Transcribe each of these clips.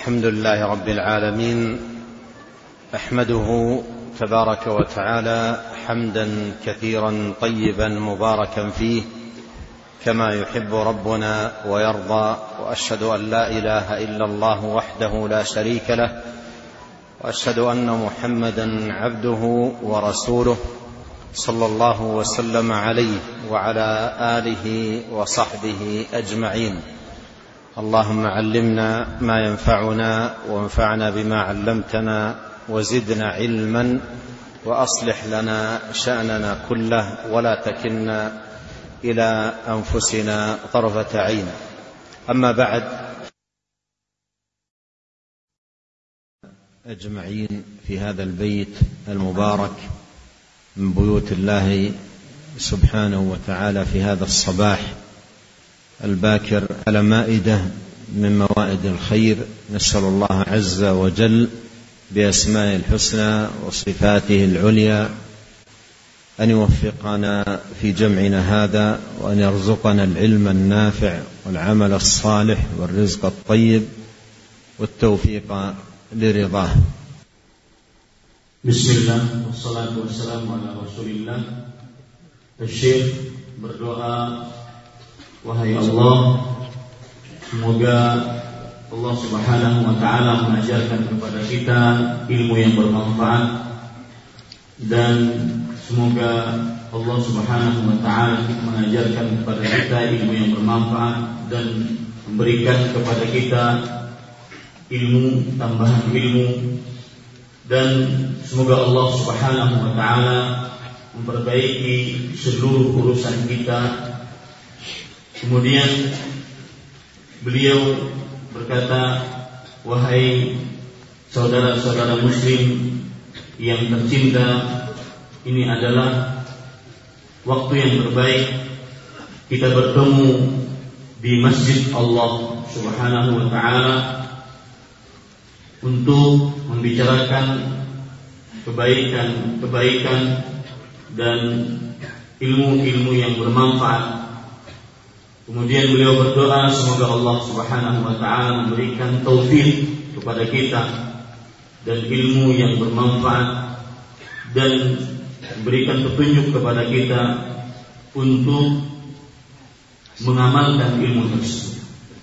الحمد لله رب العالمين، أحمده تبارك وتعالى حمدا كثيرا طيبا مباركا فيه كما يحب ربنا ويرضى، وأشهد أن لا إله إلا الله وحده لا شريك له، وأشهد أن محمدا عبده ورسوله صلى الله وسلم عليه وعلى آله وصحبه أجمعين. اللهم علمنا ما ينفعنا وانفعنا بما علمتنا وزدنا علما، وأصلح لنا شأننا كله ولا تكلنا إلى أنفسنا طرفة عين. أما بعد، أجمعين في هذا البيت المبارك من بيوت الله سبحانه وتعالى في هذا الصباح الباكر على مائدة من موائد الخير، نسأل الله عز وجل بأسمائه الحسنى وصفاته العليا أن يوفقنا في جمعنا هذا، وأن يرزقنا العلم النافع والعمل الصالح والرزق الطيب والتوفيق لرضاه. Bismillah, wassalatu wassalamu ala rasulillah. Syekh berdoa, wahai Allah, semoga Allah subhanahu wa ta'ala mengajarkan kepada kita ilmu yang bermanfaat, dan semoga Allah subhanahu wa ta'ala mengajarkan kepada kita ilmu yang bermanfaat dan memberikan kepada kita ilmu, tambahan ilmu, dan semoga Allah subhanahu wa ta'ala memperbaiki seluruh urusan kita. Kemudian beliau berkata, wahai saudara-saudara muslim yang tercinta, ini adalah waktu yang terbaik kita bertemu di masjid Allah subhanahu wa ta'ala untuk membicarakan kebaikan dan ilmu-ilmu yang bermanfaat. Kemudian beliau berdoa, semoga Allah subhanahu wa ta'ala memberikan taufik kepada kita dan ilmu yang bermanfaat, dan memberikan petunjuk kepada kita untuk mengamalkan ilmu tersebut.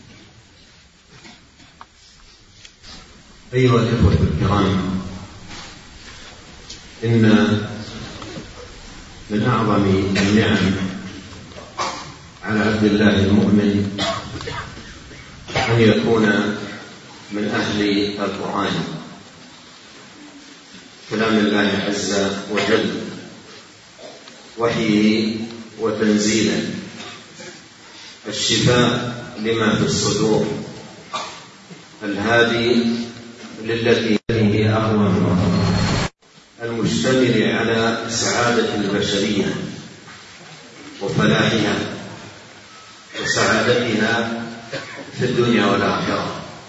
أيها الإخوة الكرام، إن من أعظم النعم على عبد الله المؤمن أن يكون من أهل القرآن، كلام الله عز وجل، وحيه وتنزيله، الشفاء لما في الصدور، الهادي للتي هي أقوم، المشتمل على سعادة البشرية وفلاحها وسعادتها في الدنيا والآخرة.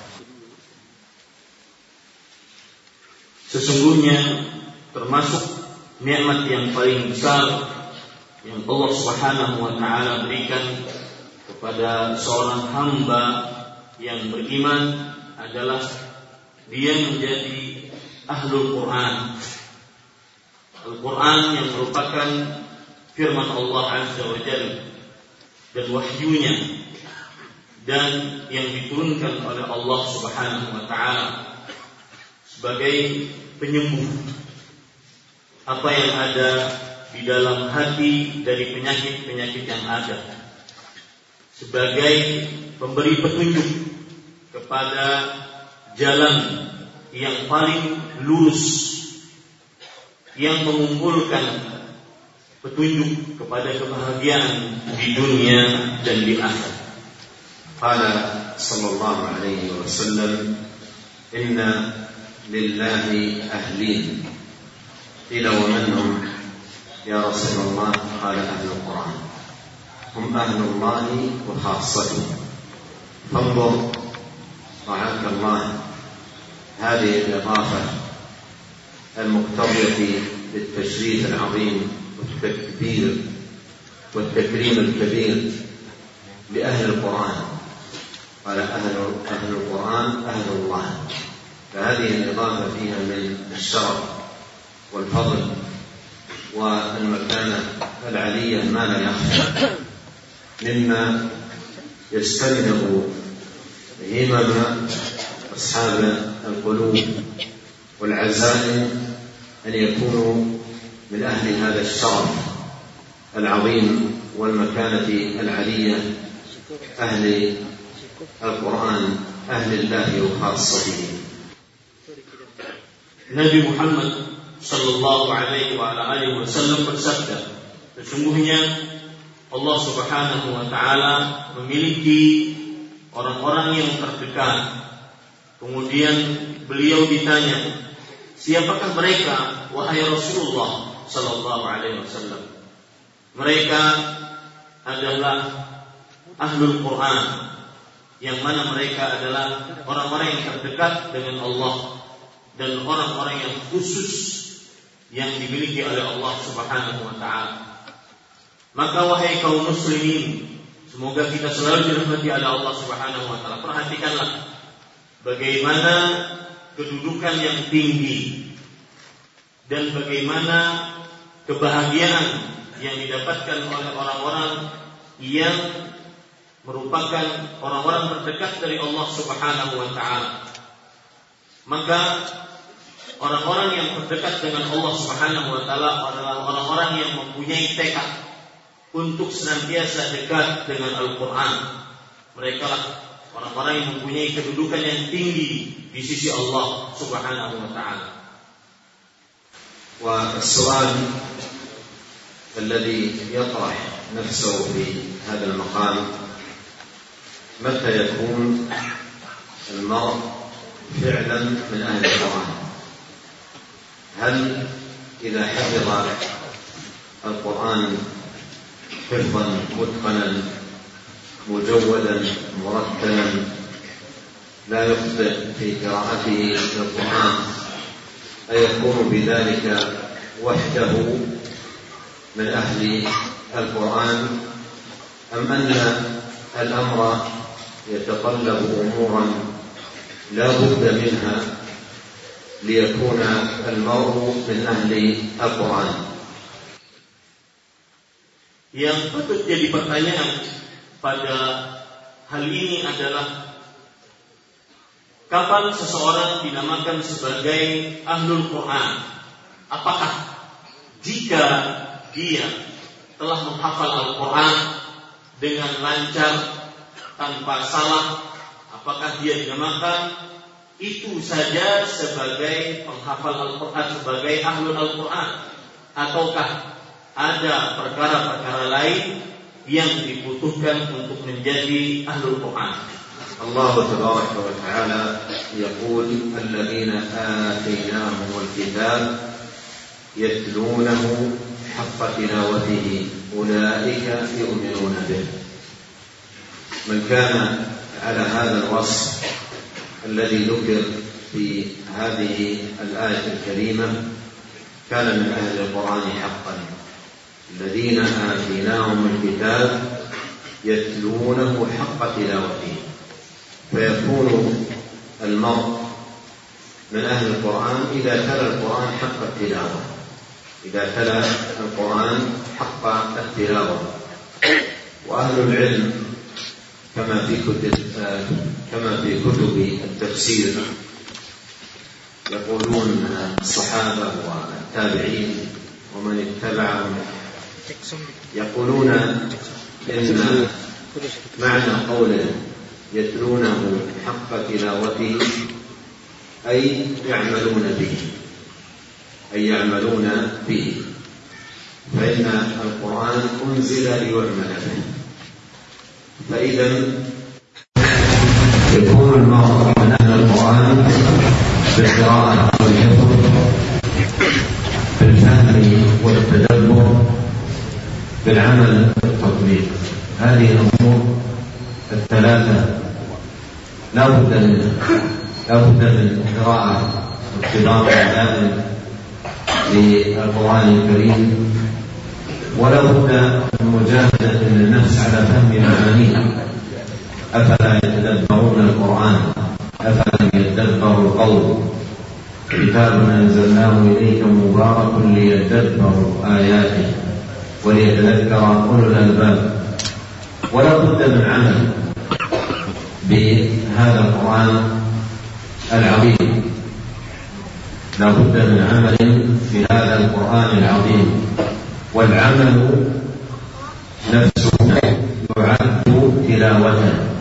Sesungguhnya termasuk nikmat yang paling besar yang Allah subhanahu wa ta'ala berikan kepada seorang hamba yang beriman adalah dia menjadi ahlul Quran. Al-Quran yang merupakan firman Allah azza wa jalla dan wahyunya, dan yang diturunkan oleh Allah subhanahu wa ta'ala sebagai penyembuh apa yang ada di dalam hati dari penyakit-penyakit yang ada, sebagai pemberi petunjuk kepada jalan yang paling lurus, yang mengumpulkan petunjuk kepada kebahagiaan di dunia dan di akhirat. Qala sallallahu alaihi wasallam, inna lillahi ahlin. Qila wa man hum ya Rasulullah? Qala ahlul Quran. Hum ahlullahi wa khassatuhu. Fanzur رعاك الله هذه الإضافة المقتضية للتشريف العظيم والتكريم الكبير لأهل القرآن، قال أهل القرآن أهل الله، فهذه الإضافة فيها من الشرف والفضل والمكانة العلية ما لا يخفى، مما يستمر همم أصحاب القلوب والعزائم أن يكونوا من أهل هذا الشرف العظيم والمكانة العلية، أهل القرآن، أهل الله وخاصته. Nabi Muhammad sallallahu alaihi wasallam bersabda, sesungguhnya Allah Subhanahu wa taala memiliki orang-orang yang terdekat. Kemudian beliau ditanya, siapakah mereka wahai Rasulullah sallallahu alaihi wasallam? Mereka adalah ahlul Quran, yang mana mereka adalah orang-orang yang terdekat dengan Allah dan orang-orang yang khusus yang dimiliki oleh Allah Subhanahu wa taala. Maka wahai kaum muslimin, semoga kita selalu dirahmati oleh Allah Subhanahu wa taala, perhatikanlah bagaimana kedudukan yang tinggi dan bagaimana kebahagiaan yang didapatkan oleh orang-orang yang merupakan orang-orang terdekat dari Allah Subhanahu wa taala. Maka orang-orang yang terdekat dengan Allah Subhanahu wa taala adalah orang-orang yang mempunyai tekad untuk senantiasa dekat dengan Al-Quran. Mereka lah orang-orang yang mempunyai kedudukan yang tinggi di sisi Allah Subhanahu wa ta'ala. والسؤال الذي يطرح نفسه في هذا المقام: متى يكون المرء فعلا من أهل القرآن؟ هل إذا حفظ القرآن حفظا متقنا مجودا مرتلا لا يخطئ في قراءته للقرآن، أيكون بذلك وحده من أهل القرآن، أم أن الأمر يتطلب أمورا لا بد منها ليكون المرء من أهل القرآن؟ Yang patut jadi pertanyaan pada hal ini adalah, kapan seseorang dinamakan sebagai ahlul Quran? Apakah jika dia telah menghafal Al-Quran dengan lancar tanpa salah, apakah dia dinamakan itu saja sebagai penghafal Al-Quran, sebagai ahlul Al-Quran, ataukah ada perkara-perkara lain yang dibutuhkan untuk menjadi ahlul Quran? Allah tabaraka wa ta'ala yaqul alladhina atainahum alkitab yatlunahu haqqa tilawatihi ulaika yu'minuna bih. Man kana ala hadha alwasf alladhi dhukir fi hadhihi al-ayah al-karimah kana min ahli al-Quran haqqan. الذين آتيناهم الكتاب يتلونه حق تلاوته، فيكون المرء من أهل القرآن إذا تلا القرآن حق التلاوة، إذا تلا القرآن حق التلاوة. وأهل العلم كما في كتب التفسير يقولون الصحابة والتابعين ومن اتبعهم يقولون إن معنى قوله يتلونه حق تلاوته أي يعملون به، فإن القرآن أنزل ليعمل به. فإذا يكون المرء من أهل القرآن بالقراءة والحفظ، بالفهم والتدبر، بالعمل والتطبيق. هذه الأمور الثلاثة لا بد من قراءة واختبار دائم للقرآن الكريم، ولا بد من مجاهدة للنفس على فهم معانيه. أفلا يتدبرون القرآن أفلم يدبروا القول كتاب أنزلناه إليك مبارك ليدبروا آياته وليتذكر أولو الألباب. ولا بد من عمل بهذا القرآن العظيم، لا بد من عمل في هذا القرآن العظيم، والعمل نفسه يعد تلاوة،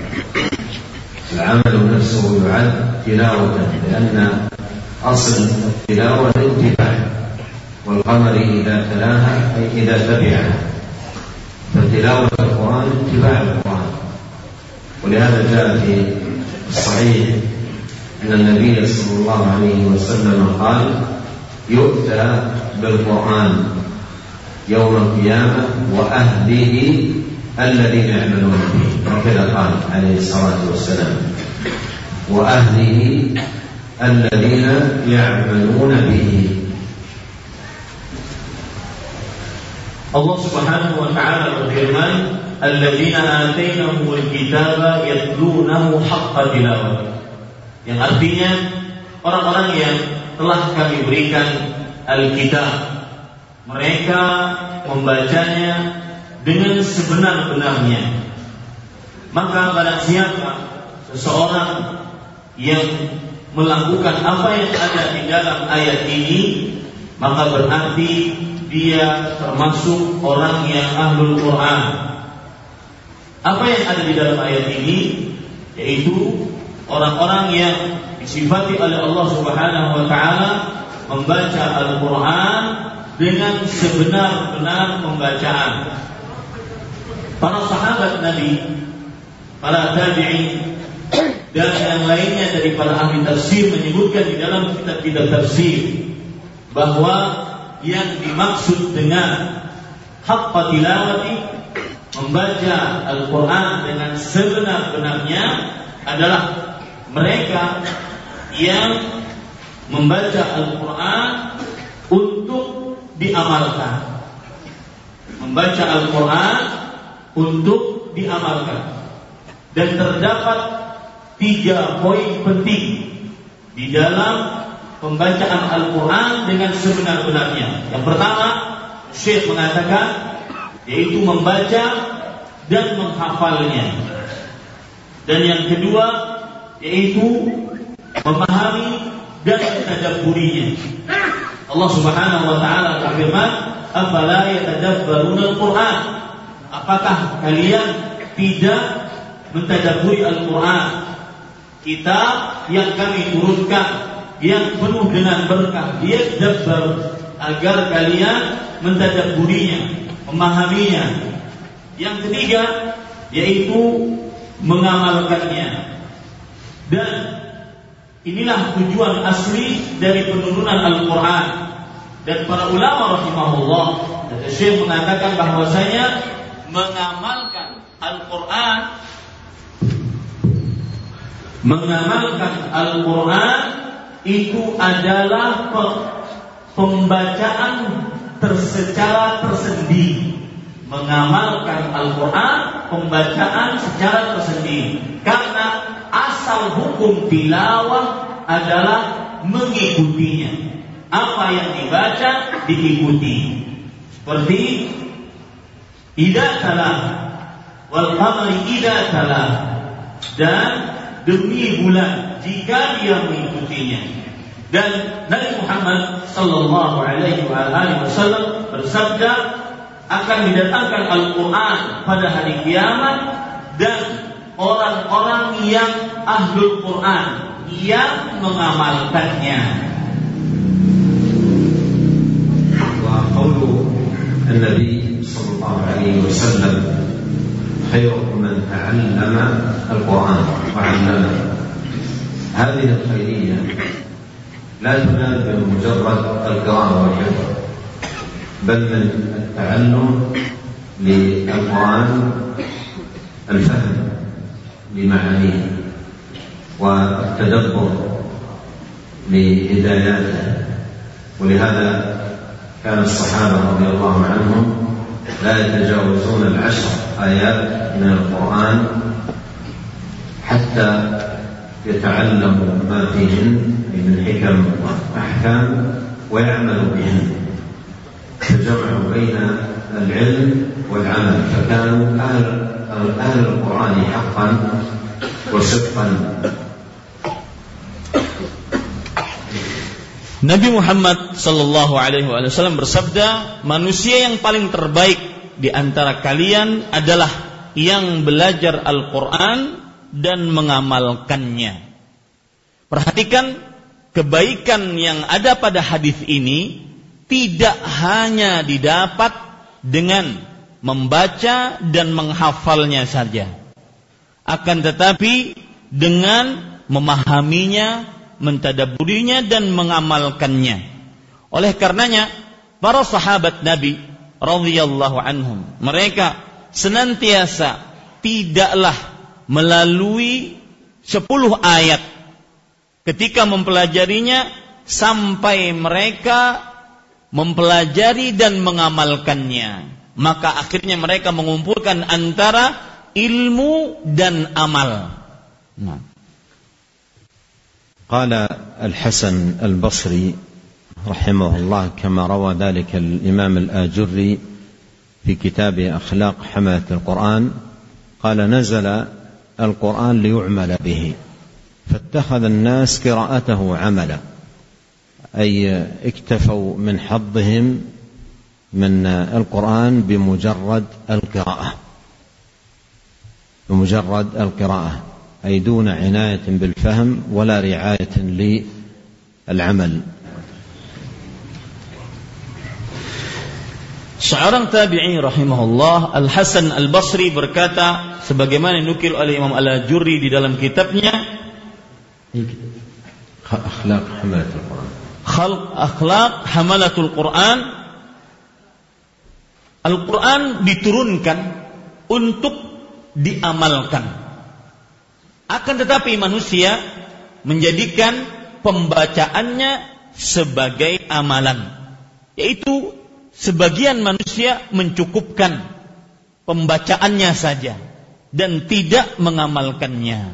العمل نفسه يعد تلاوة، لأن أصل التلاوة الاتباع، والقمر إذا تلاها أي إذا تبعها، فتلاوة القرآن اتباع القرآن. ولهذا جاء في الصحيح أن النبي صلى الله عليه وسلم قال: يؤتى بالقرآن يوم القيامة وأهله الذين يعملون به، وكذا قال عليه الصلاة والسلام: وأهله الذين يعملون به. Allah Subhanahu wa ta'ala berfirman, "Alladzina atainahumul kitaba yatlunahu haqqa tilawati." Yang artinya orang-orang yang telah kami berikan Alkitab, mereka membacanya dengan sebenar-benarnya. Maka barang siapa seseorang yang melakukan apa yang ada di dalam ayat ini, maka berarti dia termasuk orang yang ahlul Quran. Apa yang ada di dalam ayat ini yaitu orang-orang yang disifati oleh Allah Subhanahu wa ta'ala membaca Al-Quran dengan sebenar-benar pembacaan. Para sahabat Nabi, para tabi'in dan yang lainnya dari para ahli tafsir menyebutkan di dalam kitab-kitab tafsir bahwa yang dimaksud dengan haqqa tilawati, membaca Al-Quran dengan sebenar-benarnya, adalah mereka yang membaca Al-Quran untuk diamalkan. Membaca Al-Quran untuk diamalkan. Dan terdapat 3 poin penting di dalam pembacaan Al-Quran dengan sebenar-benarnya. Yang pertama, Syekh mengatakan, yaitu membaca dan menghafalnya. Dan yang kedua, yaitu memahami dan mentadabburinya. Allah Subhanahu wa ta'ala berfirman, "Afala yatadabbaruna al-Qur'an?" Apakah kalian tidak mentadabburi Al-Quran, kitab yang kami turunkan, yang penuh dengan berkah, dia dabbar, agar kalian mentadabburinya, memahaminya. Yang ketiga, yaitu mengamalkannya. Dan inilah tujuan asli dari penurunan Al-Quran. Dan para ulama rahimahullah, Syekh mengatakan bahwasanya mengamalkan Al-Quran itu adalah pembacaan secara tersendiri. Mengamalkan Al-Quran, pembacaan secara tersendiri. Karena asal hukum tilawah adalah mengikutinya. Apa yang dibaca diikuti. Seperti idza talah wal qamari idza talah, dan demi bulan jika dia mengikutinya. Dan Nabi Muhammad sallallahu alaihi wasallam bersabda, akan didatangkan Al-Quran pada hari kiamat dan orang-orang yang ahlul Quran yang mengamalkannya. Wa qawlu an-nabi sallallahu alaihi wasallam, khairukum man ta'allama al-Quran wa 'allama. هذه الخيرية لا تنال بمجرد القراءة والحفظ، بل من التعلم للقرآن الفهم لمعانيه والتدبر لهداياته. ولهذا كان الصحابة رضي الله عنهم لا يتجاوزون 10 آيات من القرآن حتى يتعلموا ما فيهن من حكم وأحكام ويعمل بهن، فجمعوا بين العلم والعمل، فكانوا أهل القرآن حقا وصدقا. Nabi Muhammad sallallahu alaihi wasallam bersabda, manusia yang paling terbaik di antara kalian adalah yang belajar Al-Quran dan mengamalkannya. Perhatikan kebaikan yang ada pada hadis ini tidak hanya didapat dengan membaca dan menghafalnya saja, akan tetapi dengan memahaminya, mentadabburinya dan mengamalkannya. Oleh karenanya para sahabat Nabi radhiyallahu anhum, mereka senantiasa tidaklah melalui 10 ayat ketika mempelajarinya sampai mereka mempelajari dan mengamalkannya. Maka akhirnya mereka mengumpulkan antara ilmu dan amal. قال الحسن البصري رحمه الله كما روى ذلك الإمام الآجري في كتاب أخلاق حملة القرآن قال نزل القرآن ليعمل به فاتخذ الناس قراءته عملا، أي اكتفوا من حظهم من القرآن بمجرد القراءة أي دون عناية بالفهم ولا رعاية للعمل. Seorang tabi'i rahimahullah, Al-Hasan Al-Basri berkata, sebagaimana dinukil oleh Imam Al-Ajurri di dalam kitabnya Akhlaq Hamalatul Quran, Al-Quran diturunkan untuk diamalkan. Akan tetapi manusia menjadikan pembacaannya sebagai amalan, yaitu sebagian manusia mencukupkan pembacaannya saja dan tidak mengamalkannya.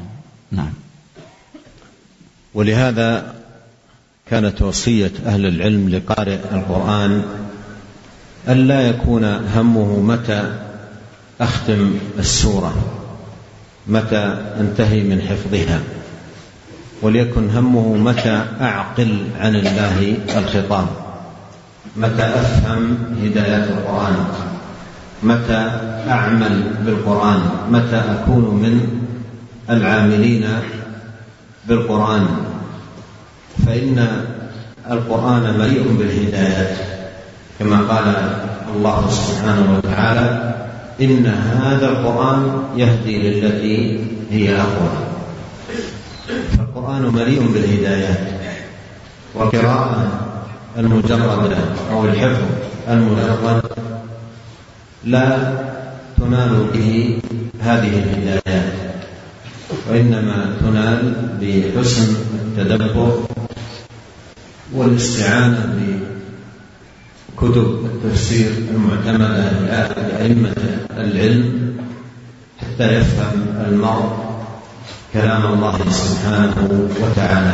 ولهذا كانت وصية أهل العلم لقارئ القرآن ألا يكون همه متى أختم السورة، متى أنتهي من حفظها، وليكن همه متى أعقل عن الله الخطاب، متى أفهم هدايات القرآن، متى أعمل بالقرآن، متى أكون من العاملين بالقرآن، فإن القرآن مليء بالهدايات كما قال الله سبحانه وتعالى إن هذا القرآن يهدي للتي هي أقوم. فالقرآن مليء بالهدايات، والقراءة المجردة أو الحفظ المجرد لا تنال به هذه الهدايات، وإنما تنال بحسن التدبر والاستعانة بكتب التفسير المعتمدة لأئمة العلم حتى يفهم المرء كلام الله سبحانه وتعالى.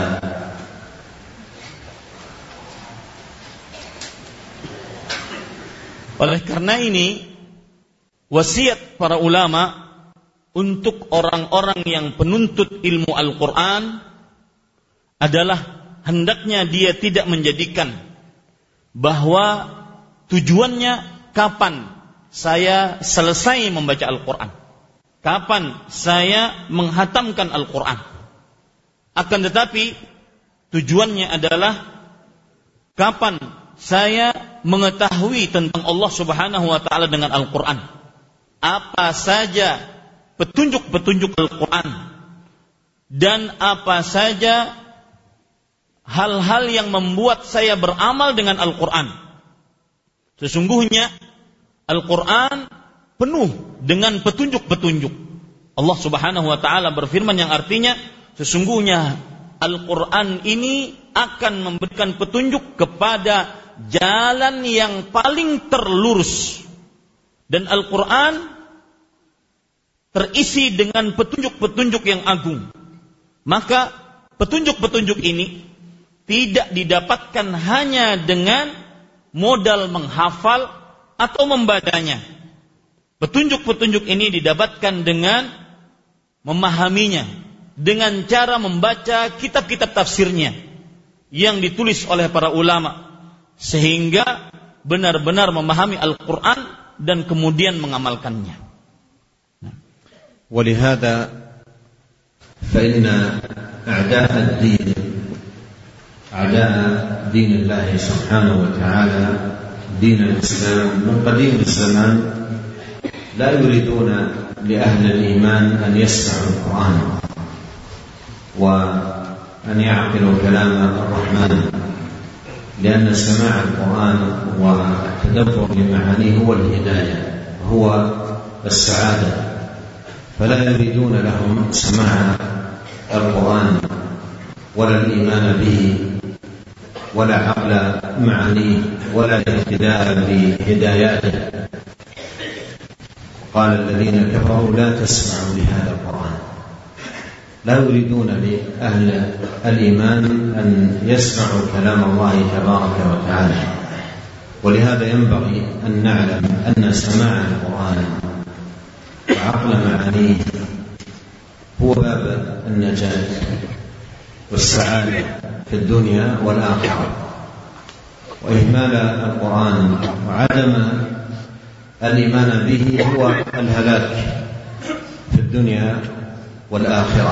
Oleh karena ini, wasiat para ulama untuk orang-orang yang penuntut ilmu Al-Quran adalah hendaknya dia tidak menjadikan bahwa tujuannya kapan saya selesai membaca Al-Quran, kapan saya menghatamkan Al-Quran. Akan tetapi tujuannya adalah kapan saya mengetahui tentang Allah Subhanahu wa ta'ala dengan Al-Quran, apa saja petunjuk-petunjuk Al-Quran, dan apa saja hal-hal yang membuat saya beramal dengan Al-Quran. Sesungguhnya Al-Quran penuh dengan petunjuk-petunjuk. Allah Subhanahu wa ta'ala berfirman yang artinya, sesungguhnya Al-Quran ini akan memberikan petunjuk kepada jalan yang paling terlurus. Dan Al-Quran terisi dengan petunjuk-petunjuk yang agung. Maka petunjuk-petunjuk ini tidak didapatkan hanya dengan modal menghafal atau membacanya. Petunjuk-petunjuk ini didapatkan dengan memahaminya, dengan cara membaca kitab-kitab tafsirnya yang ditulis oleh para ulama, sehingga benar-benar memahami Al-Quran dan kemudian mengamalkannya. ولهذا فإن أعداء دين الله سبحانه وتعالى دين الإسلام من قديم الزمان لا يريدون لأهل الإيمان أن يسمعوا القرآن وأن يعقلوا كلام الرحمن، لأن سماع القرآن والتدبر لمعانيه هو الهداية، هو السعادة، فلا يريدون لهم سماع القرآن ولا الإيمان به ولا عقل معانيه ولا الاهتداء بهداياته. قال الذين كفروا لا تسمعوا لهذا القرآن، لا يريدون لأهل الإيمان أن يسمعوا كلام الله تبارك وتعالى. ولهذا ينبغي أن نعلم أن سماع القرآن وعقل معانيه هو باب النجاة والسعادة في الدنيا والآخرة، وإهمال القرآن وعدم الإيمان به هو الهلاك في الدنيا والآخرة.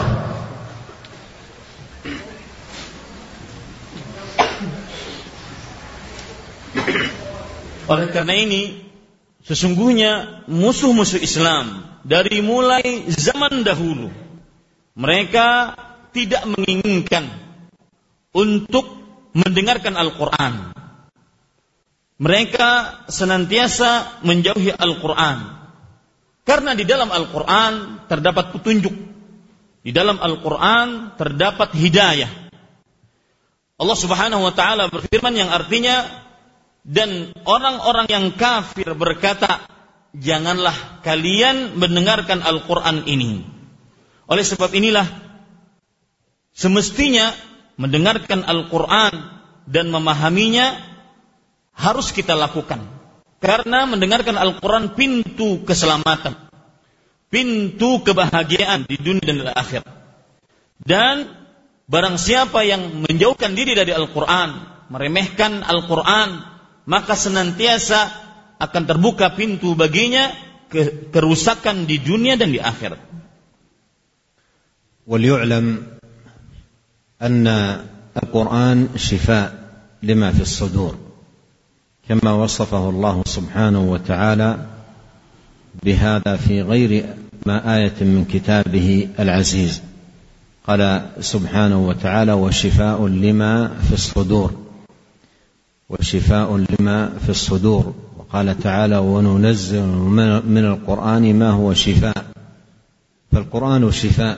Oleh karena ini, sesungguhnya musuh-musuh Islam dari mulai zaman dahulu, mereka tidak menginginkan untuk mendengarkan Al-Quran. Mereka senantiasa menjauhi Al-Quran, karena di dalam Al-Quran terdapat petunjuk, di dalam Al-Quran terdapat hidayah. Allah Subhanahu wa ta'ala berfirman yang artinya, dan orang-orang yang kafir berkata, janganlah kalian mendengarkan Al-Quran ini. Oleh sebab inilah, semestinya mendengarkan Al-Quran dan memahaminya harus kita lakukan. Karena mendengarkan Al-Quran pintu keselamatan, pintu kebahagiaan di dunia dan di akhirat. Dan barang siapa yang menjauhkan diri dari Al-Quran, meremehkan Al-Quran, maka senantiasa akan terbuka pintu baginya kerusakan di dunia dan di akhirat. وليعلم أن القرآن شفاء لما في الصدور، كما وصفه الله سبحانه وتعالى بهذا في غير ما آية من كتابه العزيز. قال سبحانه وتعالى: وشفاء لما في الصدور، وشفاء لما في الصدور. وقال تعالى: وننزل من القرآن ما هو شفاء. فالقرآن شفاء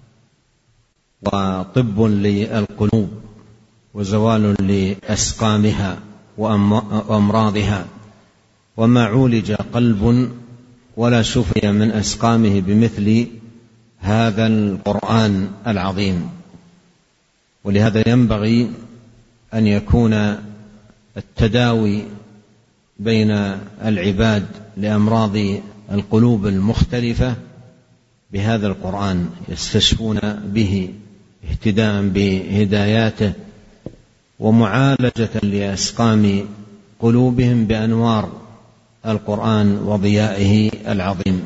وطب للقلوب وزوال لأسقامها وأمراضها، وما عولج قلب ولا شفي من أسقامه بمثل هذا القرآن العظيم. ولهذا ينبغي أن يكون التداوي بين العباد لأمراض القلوب المختلفة بهذا القرآن، يستشفون به اهتداء بهداياته ومعالجة لأسقام قلوبهم بأنوار القرآن وضيائه العظيم.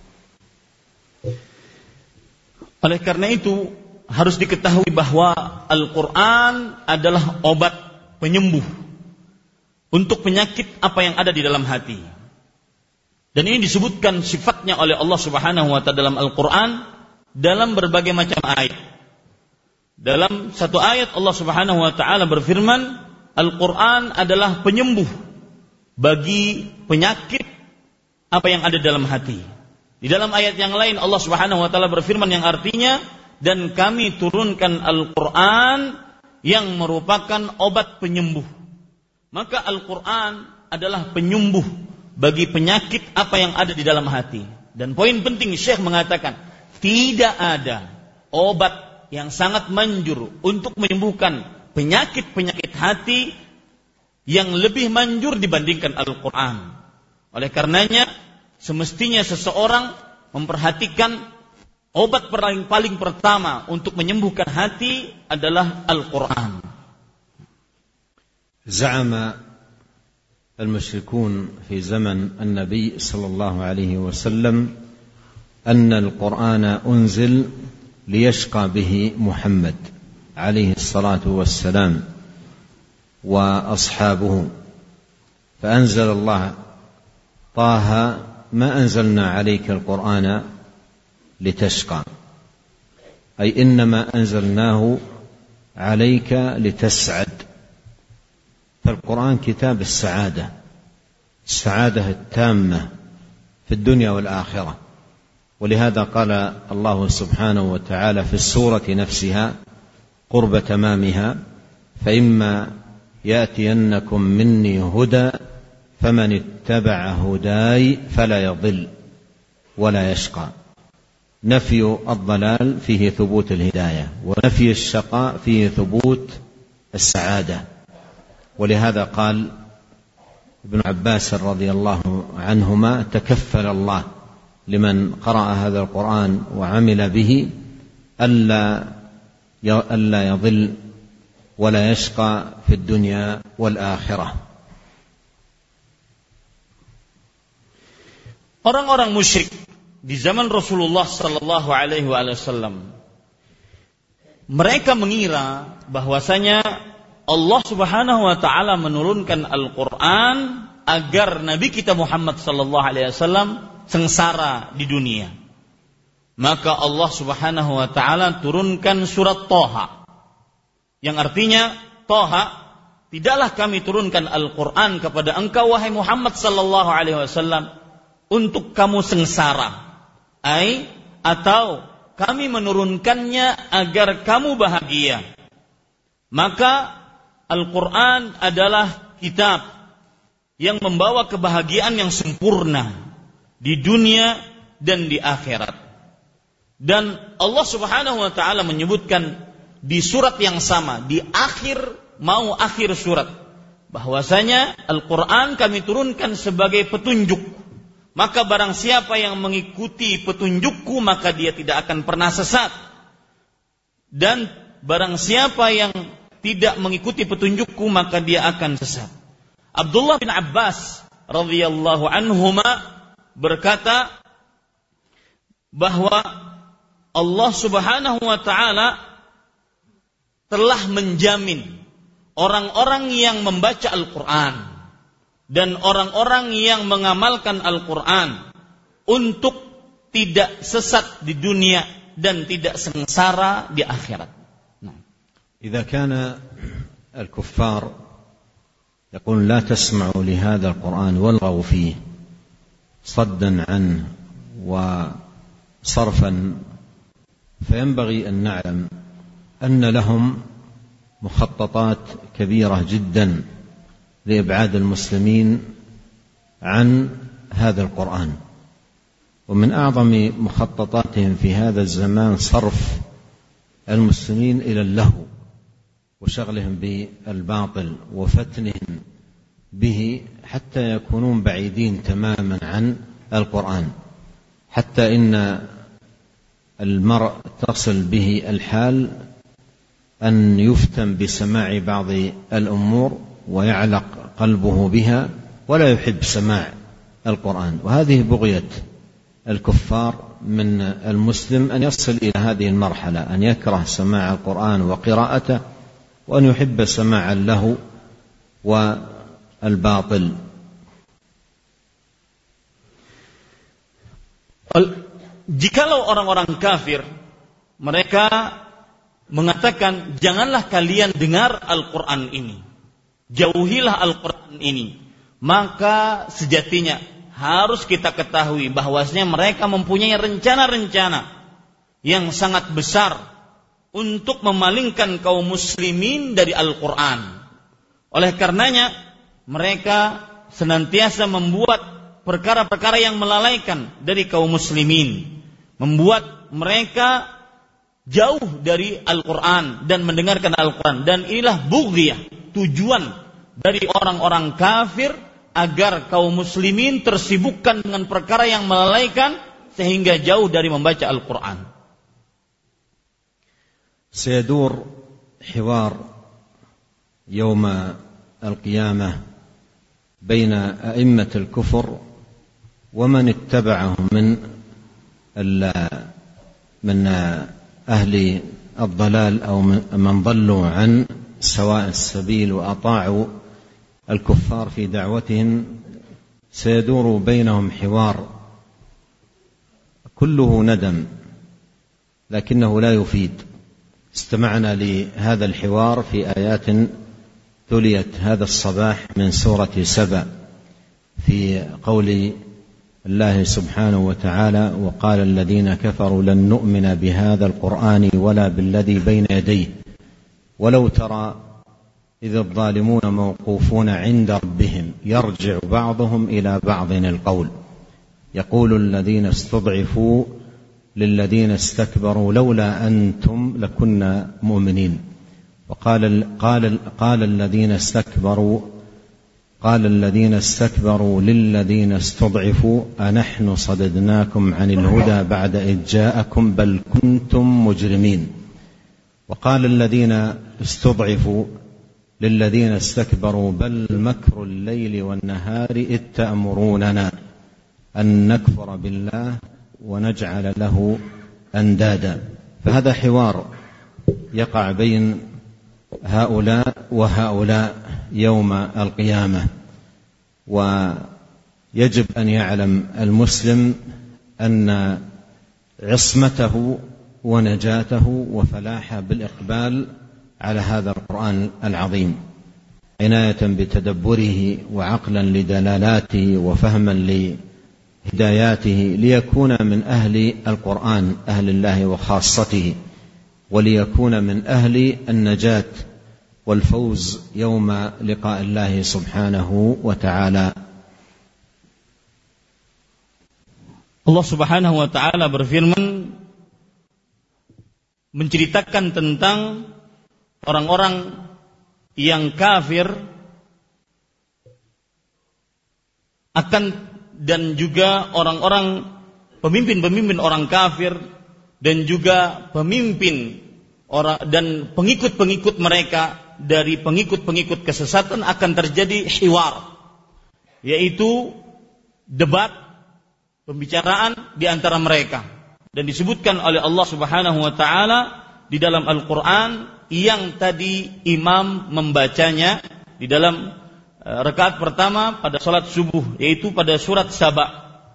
Oleh karena itu harus diketahui bahwa Al-Quran adalah obat penyembuh untuk penyakit apa yang ada di dalam hati. Dan ini disebutkan sifatnya oleh Allah Subhanahu wa ta'ala dalam Al-Quran dalam berbagai macam ayat. Dalam satu ayat Allah Subhanahu wa ta'ala berfirman, Al-Quran adalah penyembuh bagi penyakit apa yang ada dalam hati. Di dalam ayat yang lain Allah Subhanahu wa ta'ala berfirman yang artinya, dan kami turunkan Al-Quran yang merupakan obat penyembuh. Maka Al-Quran adalah penyembuh bagi penyakit apa yang ada di dalam hati. Dan poin penting, Syekh mengatakan tidak ada obat yang sangat manjur untuk menyembuhkan penyakit-penyakit hati yang lebih manjur dibandingkan Al-Quran. Oleh karenanya semestinya seseorang memperhatikan obat paling pertama untuk menyembuhkan hati adalah Al-Quran. زعم المشركون في زمن النبي صلى الله عليه وسلم أن القرآن أنزل ليشقى به محمد عليه الصلاة والسلام وأصحابه، فأنزل الله طه ما أنزلنا عليك القرآن لتشقى، أي إنما أنزلناه عليك لتسعد. فالقرآن كتاب السعادة التامة في الدنيا والآخرة، ولهذا قال الله سبحانه وتعالى في السورة نفسها قرب تمامها: فإما يأتينكم مني هدى فمن اتبع هداي فلا يضل ولا يشقى. نفي الضلال فيه ثبوت الهداية، ونفي الشقاء فيه ثبوت السعادة. ولهذا قال ابن عباس رضي الله عنهما: تكفل الله لمن قرأ هذا القرآن وعمل به ألا يضل ولا يشقى في الدنيا والآخرة. Orang-orang musyrik di zaman Rasulullah sallallahu alaihi wasallam, mereka mengira bahwasanya Allah Subhanahu wa taala menurunkan Al-Qur'an agar Nabi kita Muhammad sallallahu alaihi wasallam sengsara di dunia. Maka Allah Subhanahu wa taala turunkan surat Thaha, yang artinya, Thaha, tidaklah kami turunkan Al-Qur'an kepada engkau wahai Muhammad sallallahu alaihi wasallam untuk kamu sengsara, atau kami menurunkannya agar kamu bahagia. Maka Al-Quran adalah kitab yang membawa kebahagiaan yang sempurna di dunia dan di akhirat. Dan Allah Subhanahu wa taala menyebutkan di surat yang sama, di akhir surat, bahwasanya Al-Quran kami turunkan sebagai petunjuk. Maka barang siapa yang mengikuti petunjukku, maka dia tidak akan pernah sesat. Dan barang siapa yang tidak mengikuti petunjukku, maka dia akan sesat. Abdullah bin Abbas radhiyallahu anhuma berkata bahwa Allah Subhanahu wa taala telah menjamin orang-orang yang membaca Al-Quran dan orang-orang yang mengamalkan Al-Quran untuk tidak sesat di dunia dan tidak sengsara di akhirat. إذا كان الكفار يقول لا تسمعوا لهذا القرآن والغوا فيه صدا عنه وصرفا، فينبغي أن نعلم أن لهم مخططات كبيرة جدا لإبعاد المسلمين عن هذا القرآن. ومن أعظم مخططاتهم في هذا الزمان صرف المسلمين إلى اللهو وشغلهم بالباطل وفتنهم به حتى يكونون بعيدين تماما عن القرآن، حتى إن المرء تصل به الحال أن يفتن بسماع بعض الأمور ويعلق قلبه بها ولا يحب سماع القرآن. وهذه بغية الكفار من المسلم أن يصل إلى هذه المرحلة، أن يكره سماع القرآن وقراءته وأن يحب سماع له والباطل. Jikalau orang-orang kafir mereka mengatakan, janganlah kalian dengar Al-Quran ini, jauhilah Al-Quran ini, maka sejatinya harus kita ketahui bahwasanya mereka mempunyai rencana-rencana yang sangat besar untuk memalingkan kaum muslimin dari Al-Quran. Oleh karenanya mereka senantiasa membuat perkara-perkara yang melalaikan dari kaum muslimin, membuat mereka jauh dari Al-Quran dan mendengarkan Al-Quran. Dan inilah bughyah, tujuan dari orang-orang kafir agar kaum muslimin tersibukkan dengan perkara yang melalaikan sehingga jauh dari membaca Al-Quran. سيدور حوار يوم القيامة بين أئمة الكفر ومن اتبعهم من أهل الضلال أو من ضلوا عن سواء السبيل وأطاعوا الكفار في دعوتهم. سيدور بينهم حوار كله ندم لكنه لا يفيد. استمعنا لهذا الحوار في آيات تليت هذا الصباح من سورة سبأ في قول الله سبحانه وتعالى: وقال الذين كفروا لن نؤمن بهذا القرآن ولا بالذي بين يديه ولو ترى إذ الظالمون موقوفون عند ربهم يرجع بعضهم إلى بعض القول يقول الذين استضعفوا للذين استكبروا لولا أنتم لكنا مؤمنين قال الذين استكبروا للذين استضعفوا أنحن صددناكم عن الهدى بعد إذ جاءكم بل كنتم مجرمين وقال الذين استضعفوا للذين استكبروا بل مكر الليل والنهار إذ تأمروننا أن نكفر بالله ونجعل له أندادا. فهذا حوار يقع بين هؤلاء وهؤلاء يوم القيامة، ويجب أن يعلم المسلم أن عصمته ونجاته وفلاحه بالإقبال على هذا القرآن العظيم عناية بتدبره وعقلا لدلالاته وفهما لهداياته ليكون من أهل القرآن أهل الله وخاصته وليكون من أهل النجاة والفوز يوم لقاء الله سبحانه وتعالى. Allah Subhanahu wa taala berfirman menceritakan tentang orang-orang yang kafir akan dan juga orang-orang pemimpin-pemimpin orang kafir dan juga pemimpin orang dan pengikut-pengikut mereka dari pengikut-pengikut kesesatan akan terjadi hiwar, yaitu debat, pembicaraan di antara mereka. Dan disebutkan oleh Allah Subhanahu wa taala di dalam Al-Qur'an yang tadi imam membacanya di dalam rakaat pertama pada salat subuh, yaitu pada surat Saba.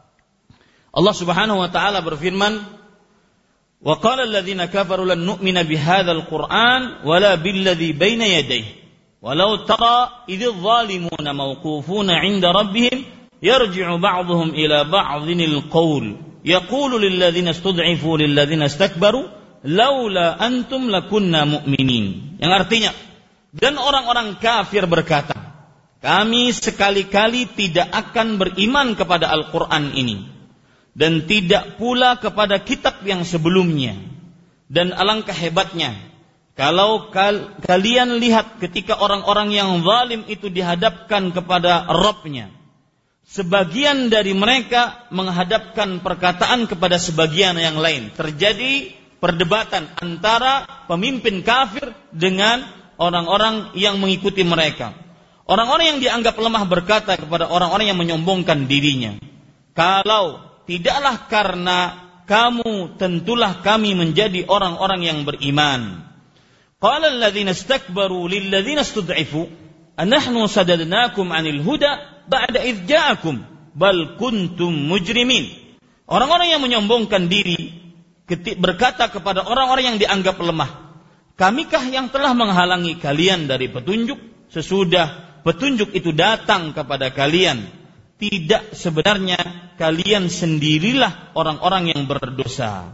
Allah Subhanahu wa taala berfirman: "Wa qala alladziina kafaru lan nu'mina bihadzal Qur'an wala billadzi baina yadayhi walau tara idzal zalimuna mawqufuna 'inda rabbihim yarji'u ba'dhuhum ila ba'dhinil qaul yaqulu lil ladziina istud'ifu lil ladziina istakbaru laula antum lakunna mu'minin." Yang artinya, dan orang-orang kafir berkata, kami sekali-kali tidak akan beriman kepada Al-Quran ini dan tidak pula kepada kitab yang sebelumnya. Dan alangkah hebatnya kalau kalian lihat ketika orang-orang yang zalim itu dihadapkan kepada Rabb-nya, sebagian dari mereka menghadapkan perkataan kepada sebagian yang lain. Terjadi perdebatan antara pemimpin kafir dengan orang-orang yang mengikuti mereka. Orang-orang yang dianggap lemah berkata kepada orang-orang yang menyombongkan dirinya, kalau tidaklah karena kamu, tentulah kami menjadi orang-orang yang beriman. Qala alladziina istakbaru lil ladziina istud'ifu anahnu sadadnakum 'anil huda ba'da idz ja'akum bal kuntum mujrimin. Orang-orang yang menyombongkan diri berkata kepada orang-orang yang dianggap lemah, kamikah yang telah menghalangi kalian dari petunjuk sesudah petunjuk itu datang kepada kalian? Tidak, sebenarnya kalian sendirilah orang-orang yang berdosa.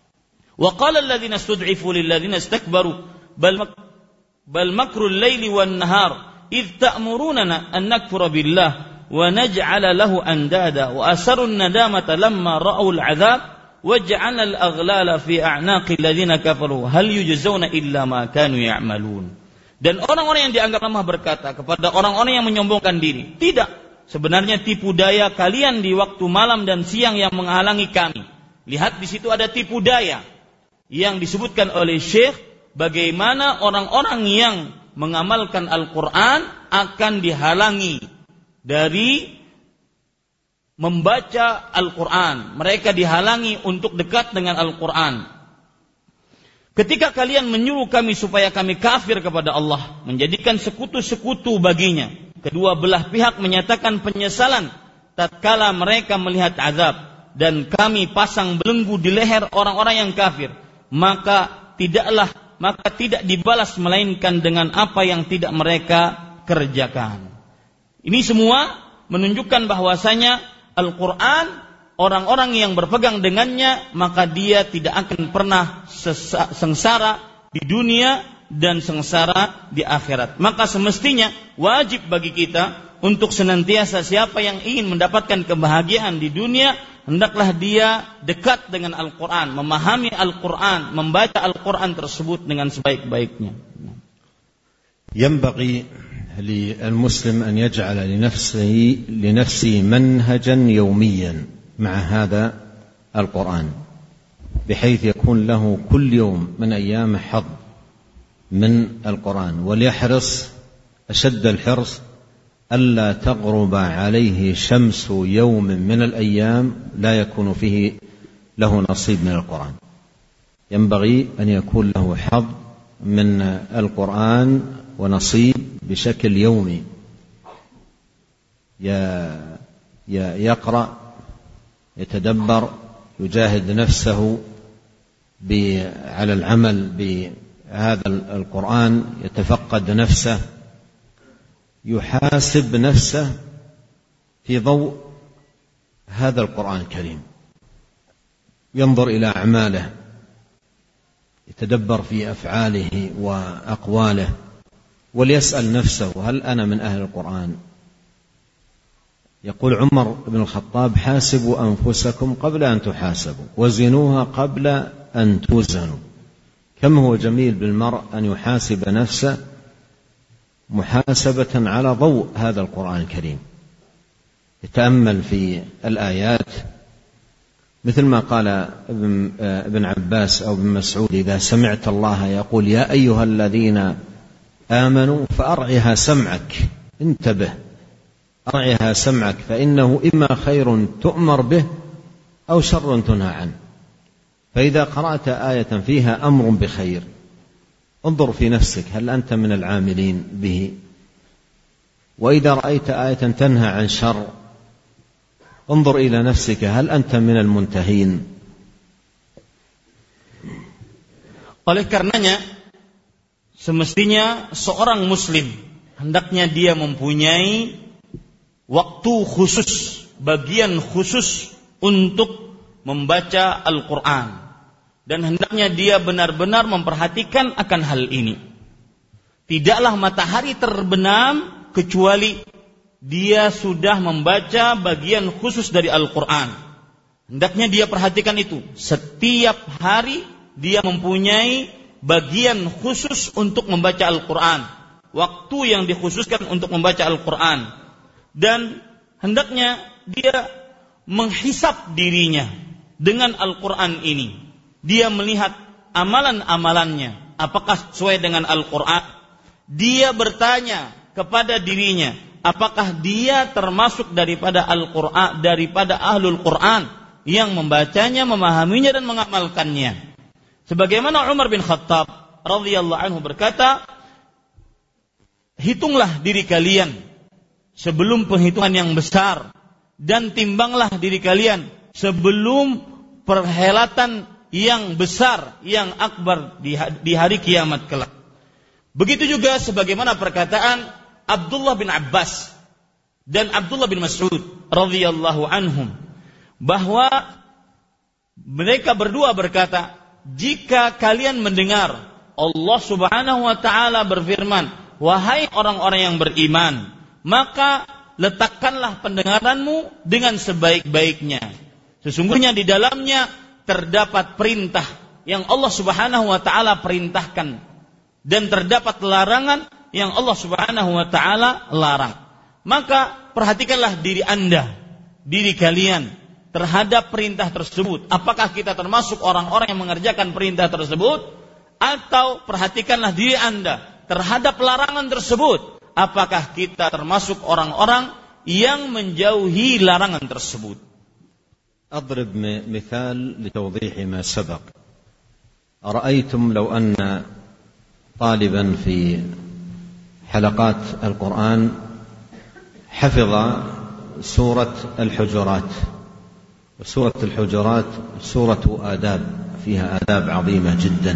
Wa qala alladziina istud'ifu lil ladziina istakbaru bal makru al-laili wan nahar idz ta'murunana an nakfura billah wa naj'ala lahu andada wa asarru an-nadamata lamma ra'u al-'adzab wa ja'alna al-aghlala fi a'naqi alladziina kafaru hal yujzauna illa ma kanu ya'malun. Dan orang-orang yang dianggap lemah berkata kepada orang-orang yang menyombongkan diri, tidak, sebenarnya tipu daya kalian di waktu malam dan siang yang menghalangi kami. Lihat di situ ada tipu daya yang disebutkan oleh Syekh, bagaimana orang-orang yang mengamalkan Al-Quran akan dihalangi dari membaca Al-Quran. Mereka dihalangi untuk dekat dengan Al-Quran. Ketika kalian menyuruh kami supaya kami kafir kepada Allah, menjadikan sekutu-sekutu baginya, kedua belah pihak menyatakan penyesalan tatkala mereka melihat azab, dan kami pasang belenggu di leher orang-orang yang kafir, maka tidak dibalas melainkan dengan apa yang tidak mereka kerjakan. Ini semua menunjukkan bahwasanya Al-Quran, orang-orang yang berpegang dengannya, maka dia tidak akan pernah sengsara di dunia dan sengsara di akhirat. Maka semestinya wajib bagi kita untuk senantiasa siapa yang ingin mendapatkan kebahagiaan di dunia, hendaklah dia dekat dengan Al-Quran, memahami Al-Quran, membaca Al-Quran tersebut dengan sebaik-baiknya. ينبغي للمسلم أن يجعل لنفسه منهجا يوميا مع هذا القرآن، بحيث يكون له كل يوم من أيام حظ من القرآن، وليحرص أشد الحرص ألا تغرب عليه شمس يوم من الأيام لا يكون فيه له نصيب من القرآن. ينبغي أن يكون له حظ من القرآن ونصيب بشكل يومي، يقرأ، يتدبر، يجاهد نفسه على العمل بهذا القرآن، يتفقد نفسه، يحاسب نفسه في ضوء هذا القرآن الكريم، ينظر إلى أعماله، يتدبر في أفعاله وأقواله، وليسأل نفسه هل أنا من أهل القرآن؟ يقول عمر بن الخطاب حاسبوا أنفسكم قبل أن تحاسبوا وزنوها قبل أن توزنوا. كم هو جميل بالمرء أن يحاسب نفسه محاسبة على ضوء هذا القرآن الكريم، يتأمل في الآيات مثل ما قال ابن عباس أو ابن مسعود: إذا سمعت الله يقول يا أيها الذين آمنوا فأرعها سمعك، انتبه، أرعها سمعك، فإنه إما خير تؤمر به أو شر تنهى عنه. فإذا قرأت آية فيها أمر بخير انظر في نفسك هل أنت من العاملين به، وإذا رأيت آية تنهى عن شر انظر إلى نفسك هل أنت من المنتهين. Oleh karenanya semestinya seorang muslim hendaknya dia mempunyai waktu khusus, bagian khusus untuk membaca Al-Quran, dan hendaknya dia benar-benar memperhatikan akan hal ini. Tidaklah matahari terbenam kecuali dia sudah membaca bagian khusus dari Al-Quran. Hendaknya dia perhatikan itu. Setiap hari dia mempunyai bagian khusus untuk membaca Al-Quran, waktu yang dikhususkan untuk membaca Al-Quran, dan hendaknya dia menghisap dirinya dengan Al-Quran ini. Dia melihat amalan-amalannya apakah sesuai dengan Al-Quran. Dia bertanya kepada dirinya, apakah dia termasuk daripada Al-Quran, daripada Ahlul Quran yang membacanya, memahaminya dan mengamalkannya. Sebagaimana Umar bin Khattab radhiyallahu anhu berkata, hitunglah diri kalian sebelum penghitungan yang besar, dan timbanglah diri kalian sebelum perhelatan yang besar, yang akbar di hari kiamat kelak. Begitu juga sebagaimana perkataan Abdullah bin Abbas dan Abdullah bin Mas'ud radhiyallahu anhum, bahwa mereka berdua berkata, jika kalian mendengar Allah Subhanahu wa ta'ala berfirman, wahai orang-orang yang beriman, maka letakkanlah pendengaranmu dengan sebaik-baiknya. Sesungguhnya di dalamnya terdapat perintah yang Allah Subhanahu wa taala perintahkan dan terdapat larangan yang Allah Subhanahu wa taala larang. Maka perhatikanlah diri Anda, diri kalian terhadap perintah tersebut. Apakah kita termasuk orang-orang yang mengerjakan perintah tersebut, atau perhatikanlah diri Anda terhadap larangan tersebut. Apakah kita termasuk orang-orang yang menjauhi larangan tersebut? أضرب مثال لتوضيح ما سبق. أرأيتم لو أن طالبا في حلقات القرآن حفظ سورة الحجرات، وسورة الحجرات سورة آداب، فيها آداب عظيمة جدا،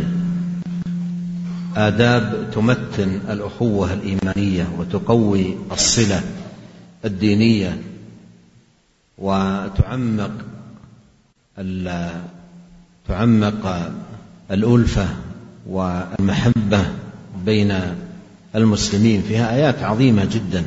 آداب تمتن الأخوة الإيمانية وتقوي الصلة الدينية وتعمق الألفة والمحبة بين المسلمين، فيها آيات عظيمة جدا.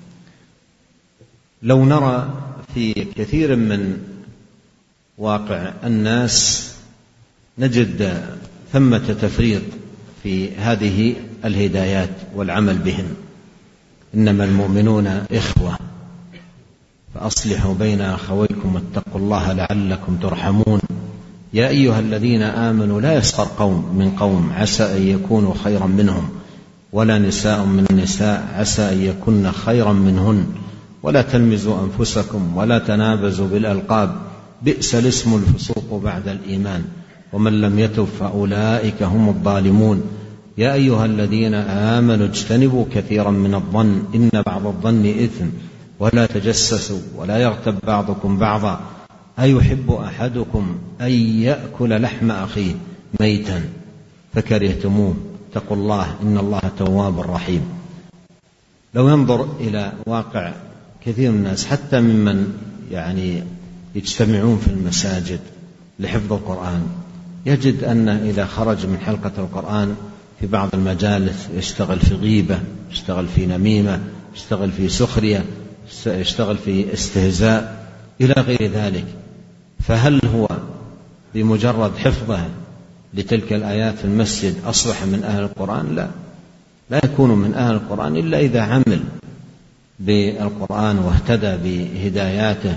لو نرى في كثير من واقع الناس نجد ثمة تفريط في هذه الهدايات والعمل بهن. إنما المؤمنون إخوة فأصلحوا بين أخويكم واتقوا الله لعلكم ترحمون. يا أيها الذين آمنوا لا يسخر قوم من قوم عسى أن يكونوا خيرا منهم ولا نساء من نساء عسى أن يكن خيرا منهن ولا تلمزوا أنفسكم ولا تنابزوا بالألقاب بئس الاسم الفسوق بعد الإيمان ومن لم يتب فأولئك هم الظالمون. يا أيها الذين آمنوا اجتنبوا كثيرا من الظن إن بعض الظن إثم ولا تجسسوا ولا يغتب بعضكم بعضا أيحب أحدكم أن يأكل لحم أخيه ميتا فكرهتموه اتقوا الله إن الله تواب رحيم. لو ينظر إلى واقع كثير من الناس حتى ممن يجتمعون في المساجد لحفظ القرآن، يجد أن إذا خرج من حلقة القرآن في بعض المجالس يشتغل في غيبة، يشتغل في نميمة، يشتغل في سخرية، يشتغل في استهزاء إلى غير ذلك. فهل هو بمجرد حفظه لتلك الآيات في المسجد أصبح من أهل القرآن؟ لا يكون من أهل القرآن إلا إذا عمل بالقرآن واهتدى بهداياته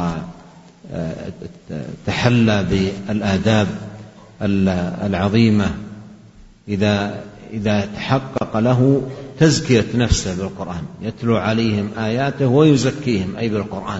وتحلى بالآداب العظيمة، إذا تحقق له تزكية نفسه بالقرآن، يتلو عليهم آياته ويزكيهم أي بالقرآن.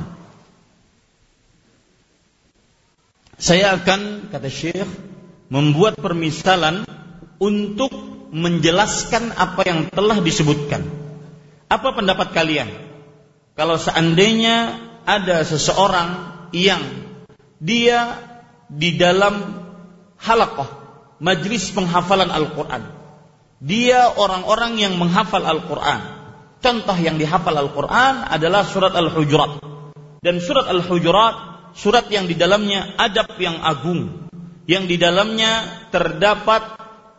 Saya akan, kata Syekh, membuat permisalan untuk menjelaskan apa yang telah disebutkan. Apa pendapat kalian kalau seandainya ada seseorang yang dia di dalam halaqah majlis penghafalan Al-Quran, dia orang-orang yang menghafal Al-Quran. Contoh yang dihafal Al-Quran adalah surat Al-Hujurat, dan surat Al-Hujurat surat yang di dalamnya adab yang agung, yang di dalamnya terdapat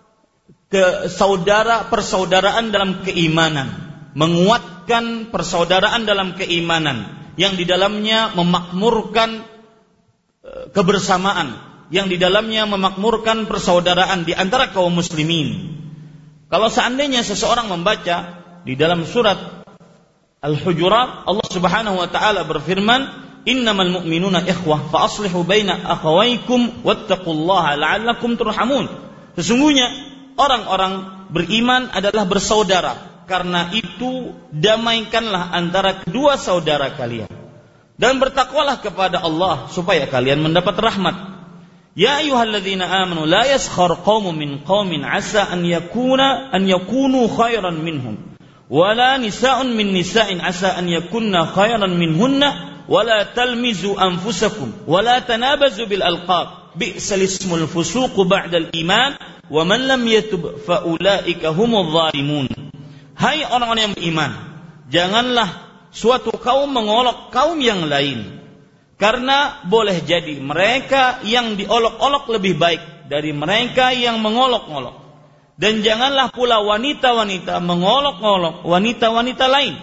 persaudaraan dalam keimanan, menguatkan persaudaraan dalam keimanan, yang di dalamnya memakmurkan kebersamaan, yang di dalamnya memakmurkan persaudaraan di antara kaum muslimin. Kalau seandainya seseorang membaca di dalam surat Al-Hujurat, Allah Subhanahu wa taala berfirman, innamal mu'minuna ikhwah fa aslihu baina akhawaykum wattaqullaha la'allakum turhamun. Sesungguhnya orang-orang beriman adalah bersaudara, karena itu damaikanlah antara kedua saudara kalian, dan bertakwalah kepada Allah supaya kalian mendapat rahmat. Ya ayyuhalladzina amanu la yaskhar qaumun min qaumin asa an yakunu khairan minhum wala nisa'un min nisa'in asa an yakunna khairan minhunna wala talmizu anfusakum wala tanabazu bil alqab bi'sal ismul fusuq ba'dal iman wa man lam yatub fa ulaika humudz zalimun. Hai orang-orang yang beriman, janganlah suatu kaum mengolok kaum yang lain, karena boleh jadi mereka yang diolok-olok lebih baik dari mereka yang mengolok-olok. Dan janganlah pula wanita-wanita mengolok-olok wanita-wanita lain,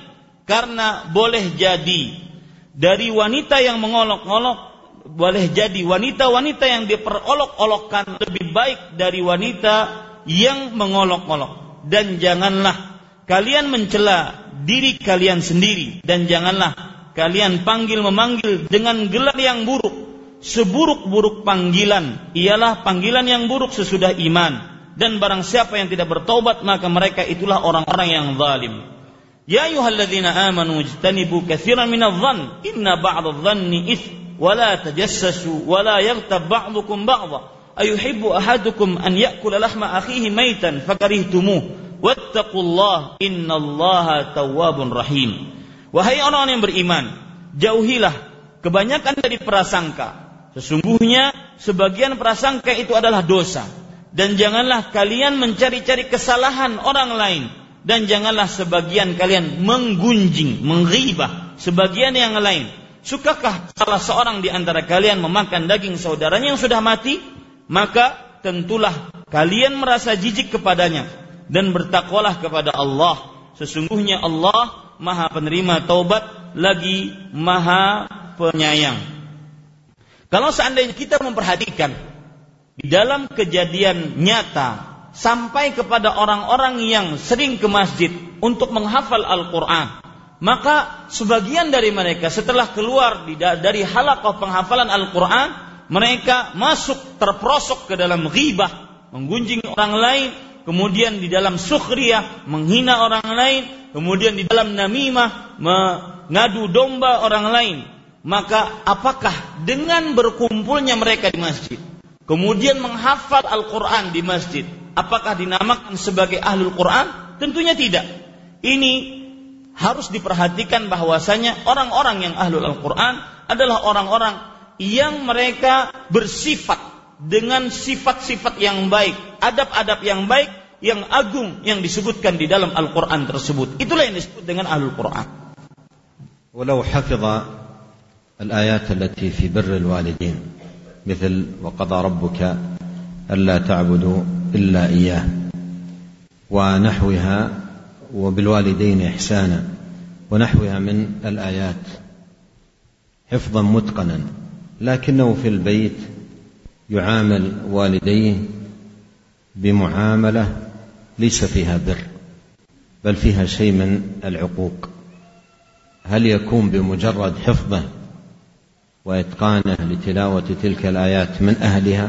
Karena boleh jadi dari wanita yang mengolok-olok, boleh jadi wanita-wanita yang diperolok-olokkan lebih baik dari wanita yang mengolok-olok. Dan janganlah kalian mencela diri kalian sendiri, dan janganlah kalian memanggil dengan gelar yang buruk. Seburuk-buruk panggilan ialah panggilan yang buruk sesudah iman. Dan barang siapa yang tidak bertaubat, maka mereka itulah orang-orang yang zalim. Ya ayyuhalladzina amanu ijtanibu katsiran minadh-dhann inna ba'dadh-dhanni its wa la tajassasu wa la yaghtab ba'dukum ba'dha ayuhibbu ahadukum an ya'kula lahma akhihi maitan fakarihtumuh wattaqullaha innallaha tawwabun rahim. Wahai orang yang beriman, jauhilah kebanyakan dari prasangka. Sesungguhnya sebagian prasangka itu adalah dosa. Dan janganlah kalian mencari-cari kesalahan orang lain. Dan janganlah sebagian kalian menggunjing, menghibah sebagian yang lain. Sukakah salah seorang di antara kalian memakan daging saudaranya yang sudah mati? Maka tentulah kalian merasa jijik kepadanya. Dan bertakwalah kepada Allah. Sesungguhnya Allah Maha penerima taubat lagi Maha penyayang. Kalau seandainya kita memperhatikan di dalam kejadian nyata sampai kepada orang-orang yang sering ke masjid untuk menghafal Al-Quran, maka sebagian dari mereka setelah keluar dari halaqah penghafalan Al-Quran, mereka masuk terperosok ke dalam ghibah, menggunjing orang lain, kemudian di dalam sukhriyah, menghina orang lain, kemudian di dalam namimah, mengadu domba orang lain. Maka apakah dengan berkumpulnya mereka di masjid, kemudian menghafal Al-Quran di masjid, apakah dinamakan sebagai ahlul Quran? Tentunya tidak. Ini harus diperhatikan bahwasanya orang-orang yang ahlul Al-Quran adalah orang-orang yang mereka bersifat dengan sifat-sifat yang baik, adab-adab yang baik, yang agung yang disebutkan di dalam Al-Quran tersebut. Itulah yang disebut dengan ahlul Quran. Walau hafidha الآيات التي في بر الوالدين مثل وقضى ربك ألا تعبدوا إلا إياه ونحوها وبالوالدين إحسانا ونحوها من الآيات حفظا متقنا، لكنه في البيت يعامل والديه بمعاملة ليس فيها بر بل فيها شيء من العقوق. هل يكون بمجرد حفظه وإتقانه لتلاوة تلك الآيات من أهلها؟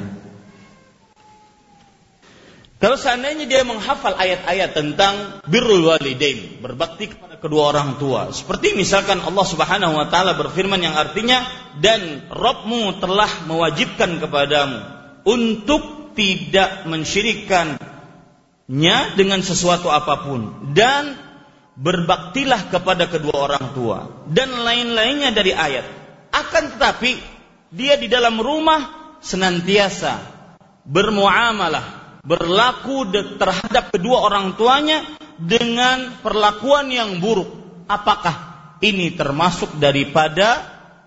Kalau seandainya dia menghafal ayat-ayat tentang birrul walidain, berbakti kepada kedua orang tua, seperti misalkan Allah Subhanahu wa taala berfirman yang artinya, dan Rabbmu telah mewajibkan kepadamu untuk tidak mensyirikkannya dengan sesuatu apapun, dan berbaktilah kepada kedua orang tua, dan lain-lainnya dari ayat. Akan tetapi dia di dalam rumah senantiasa bermuamalah, berlaku terhadap kedua orang tuanya dengan perlakuan yang buruk. Apakah ini termasuk daripada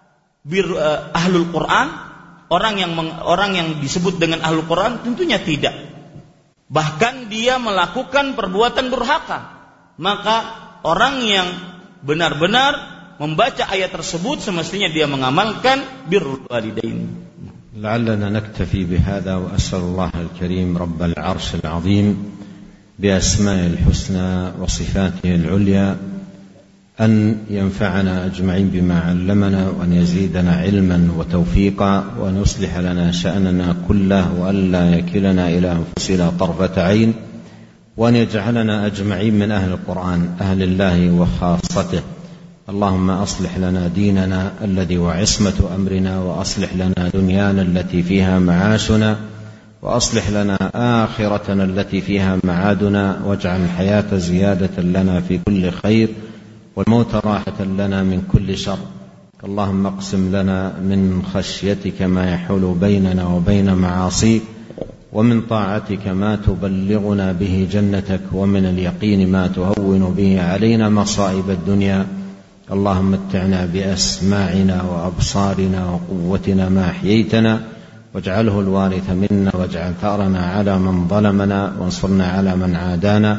ahlul Quran? Orang yang disebut dengan ahlul Quran? Tentunya tidak. Bahkan dia melakukan perbuatan durhaka. Maka orang yang benar-benar membaca ayat tersebut semestinya dia mengamalkan birrul walidain. لعلنا نكتفي بهذا وأسأل الله الكريم رب العرش العظيم بأسمائه الحسنى وصفاته العليا أن ينفعنا أجمعين بما علمنا وأن يزيدنا علما وتوفيقا وأن يصلح لنا شأننا كله وأن لا يكلنا إلى أنفسنا طرفة عين وأن يجعلنا أجمعين من أهل القرآن أهل الله وخاصته. اللهم أصلح لنا ديننا الذي وعصمة أمرنا وأصلح لنا دنيانا التي فيها معاشنا وأصلح لنا آخرتنا التي فيها معادنا واجعل الحياة زيادة لنا في كل خير والموت راحة لنا من كل شر. اللهم اقسم لنا من خشيتك ما يحول بيننا وبين معاصيك ومن طاعتك ما تبلغنا به جنتك ومن اليقين ما تهون به علينا مصائب الدنيا. اللهم متعنا بأسماعنا وأبصارنا وقوتنا ما أحييتنا واجعله الوارث منا واجعل ثأرنا على من ظلمنا وانصرنا على من عادانا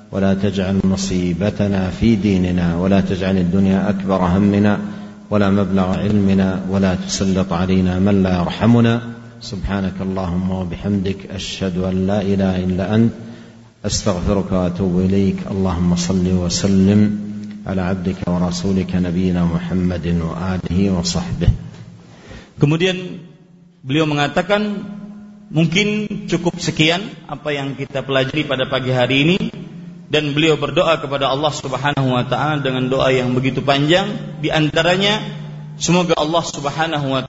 ولا تجعل مصيبتنا في ديننا ولا تجعل الدنيا أكبر همنا ولا مبلغ علمنا ولا تسلط علينا من لا يرحمنا. سبحانك اللهم وبحمدك أشهد أن لا إله إلا أنت أستغفرك وأتوب إليك. اللهم صل وسلم على عبدك ورسولك نبينا محمد وآله وصحبه. Kemudian beliau mengatakan, mungkin cukup sekian apa yang kita pelajari pada pagi hari ini, dan beliau berdoa kepada Allah Subhanahu wa taala dengan doa yang begitu panjang. Di antaranya, semoga Allah Subhanahu wa